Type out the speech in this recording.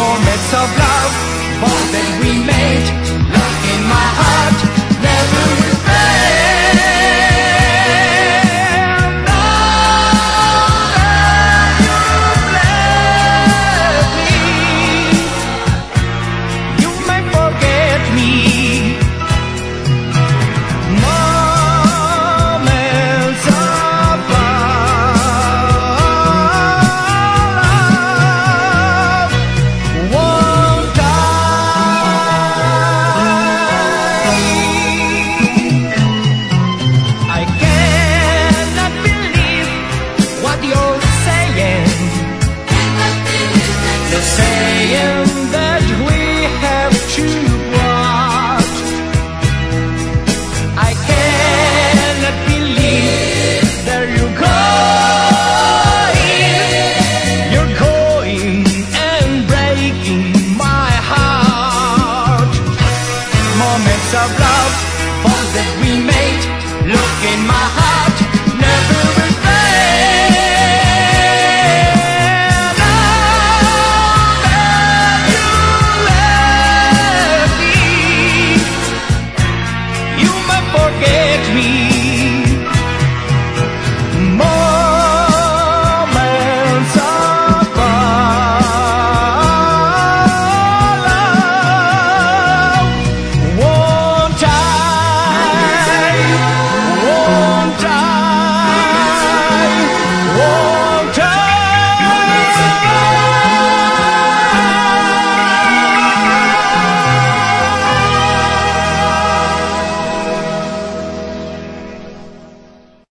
moments of love, all that we made, love in my heart, never will fail. Now you may forget me. Moments of love won't die. I cannot believe what you're saying. You're saying